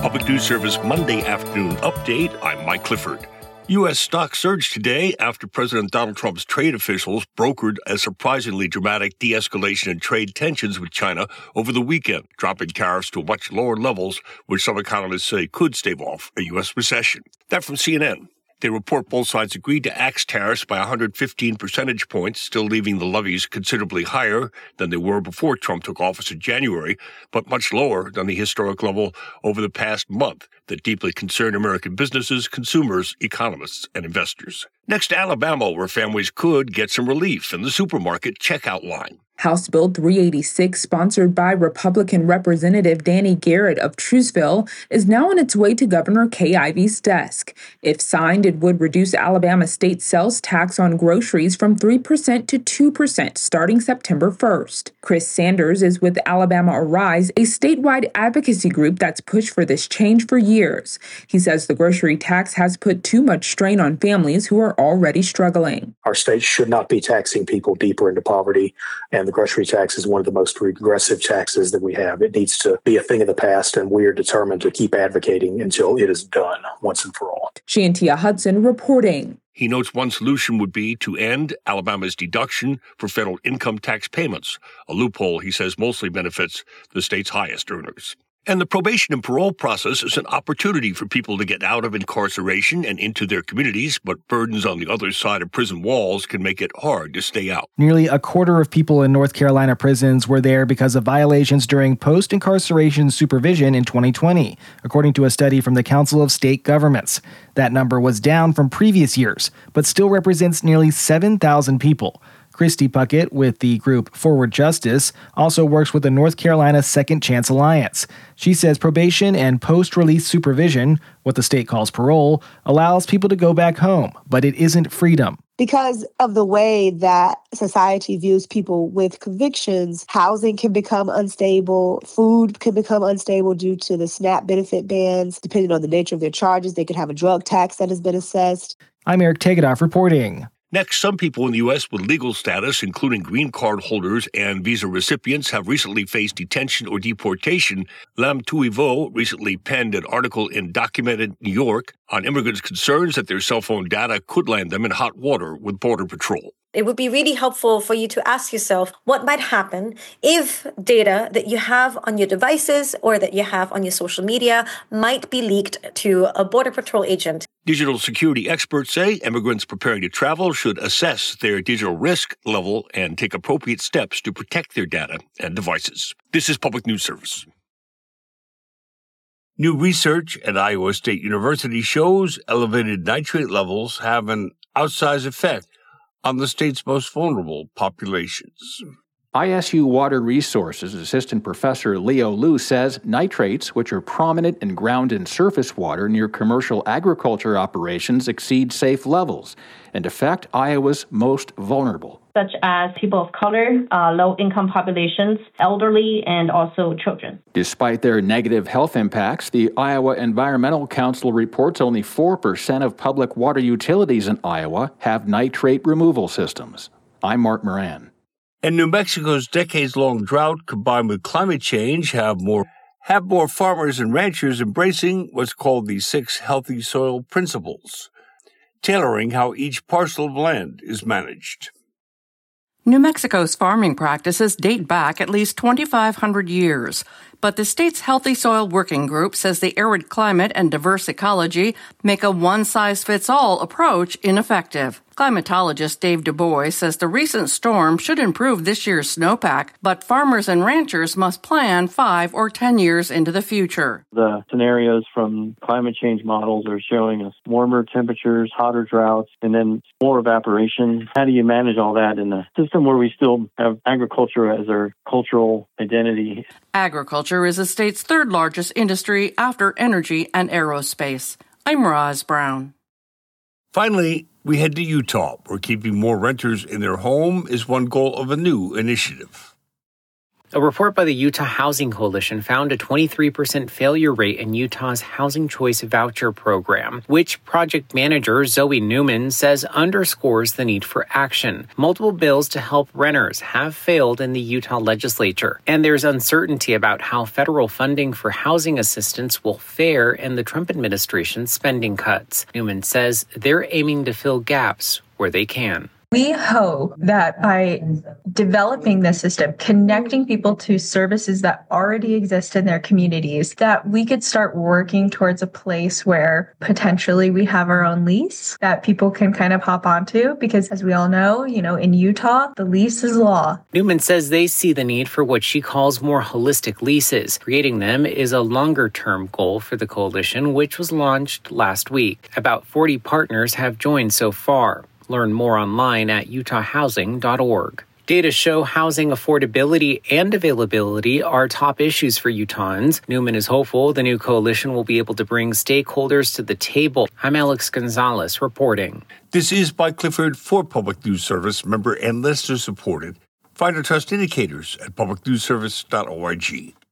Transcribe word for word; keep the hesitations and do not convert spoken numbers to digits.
Public News Service Monday afternoon update. I'm Mike Clifford. U S stocks surged today after President Donald Trump's trade officials brokered a surprisingly dramatic de-escalation in trade tensions with China over the weekend, dropping tariffs to much lower levels, which some economists say could stave off a U S recession. That from C N N. They report both sides agreed to axe tariffs by one hundred fifteen percentage points, still leaving the levies considerably higher than they were before Trump took office in January, but much lower than the historic level over the past month that deeply concerned American businesses, consumers, economists, and investors. Next, Alabama, where families could get some relief in the supermarket checkout line. House Bill three eighty-six, sponsored by Republican Representative Danny Garrett of Trussville, is now on its way to Governor Kay Ivey's desk. If signed, it would reduce Alabama state sales tax on groceries from three percent to two percent starting September first. Chris Sanders is with Alabama Arise, a statewide advocacy group that's pushed for this change for years. He says the grocery tax has put too much strain on families who are already struggling. Our state should not be taxing people deeper into poverty, and the grocery tax is one of the most regressive taxes that we have. It needs to be a thing of the past, and we are determined to keep advocating until it is done once and for all. Shantia Hudson reporting. He notes one solution would be to end Alabama's deduction for federal income tax payments, a loophole he says mostly benefits the state's highest earners. And the probation and parole process is an opportunity for people to get out of incarceration and into their communities, but burdens on the other side of prison walls can make it hard to stay out. Nearly a quarter of people in North Carolina prisons were there because of violations during post-incarceration supervision in twenty twenty, according to a study from the Council of State Governments. That number was down from previous years, but still represents nearly seven thousand people. Christy Puckett with the group Forward Justice also works with the North Carolina Second Chance Alliance. She says probation and post-release supervision, what the state calls parole, allows people to go back home, but it isn't freedom. Because of the way that society views people with convictions, housing can become unstable, food can become unstable due to the SNAP benefit bans. Depending on the nature of their charges, they could have a drug tax that has been assessed. I'm Eric Tegedoff reporting. Next, some people in the U S with legal status, including green card holders and visa recipients, have recently faced detention or deportation. Lam Tuivo recently penned an article in Documented New York on immigrants' concerns that their cell phone data could land them in hot water with Border Patrol. It would be really helpful for you to ask yourself what might happen if data that you have on your devices or that you have on your social media might be leaked to a Border Patrol agent. Digital security experts say immigrants preparing to travel should assess their digital risk level and take appropriate steps to protect their data and devices. This is Public News Service. New research at Iowa State University shows elevated nitrate levels have an outsized effect on the state's most vulnerable populations. I S U Water Resources Assistant Professor Leo Liu says nitrates, which are prominent in ground and surface water near commercial agriculture operations, exceed safe levels and affect Iowa's most vulnerable, such as people of color, uh, low-income populations, elderly, and also children. Despite their negative health impacts, the Iowa Environmental Council reports only four percent of public water utilities in Iowa have nitrate removal systems. I'm Mark Moran. And New Mexico's decades-long drought combined with climate change have more have more farmers and ranchers embracing what's called the six healthy soil principles, tailoring how each parcel of land is managed. New Mexico's farming practices date back at least twenty-five hundred years, but the state's Healthy Soil Working Group says the arid climate and diverse ecology make a one-size-fits-all approach ineffective. Climatologist Dave Du Bois says the recent storm should improve this year's snowpack, but farmers and ranchers must plan five or ten years into the future. The scenarios from climate change models are showing us warmer temperatures, hotter droughts, and then more evaporation. How do you manage all that in a system where we still have agriculture as our cultural identity? Agriculture is the state's third largest industry after energy and aerospace. I'm Roz Brown. Finally, we head to Utah, where keeping more renters in their home is one goal of a new initiative. A report by the Utah Housing Coalition found a twenty-three percent failure rate in Utah's Housing Choice Voucher program, which project manager Zoe Newman says underscores the need for action. Multiple bills to help renters have failed in the Utah legislature, and there's uncertainty about how federal funding for housing assistance will fare in the Trump administration's spending cuts. Newman says they're aiming to fill gaps where they can. We hope that by developing this system, connecting people to services that already exist in their communities, that we could start working towards a place where potentially we have our own lease that people can kind of hop onto. Because as we all know, you know, in Utah, the lease is law. Newman says they see the need for what she calls more holistic leases. Creating them is a longer-term goal for the coalition, which was launched last week. About forty partners have joined so far. Learn more online at utah housing dot org. Data show housing affordability and availability are top issues for Utahns. Newman is hopeful the new coalition will be able to bring stakeholders to the table. I'm Alex Gonzalez reporting. This is Mike Clifford for Public News Service, member and listener supported. Find our trust indicators at public news service dot org.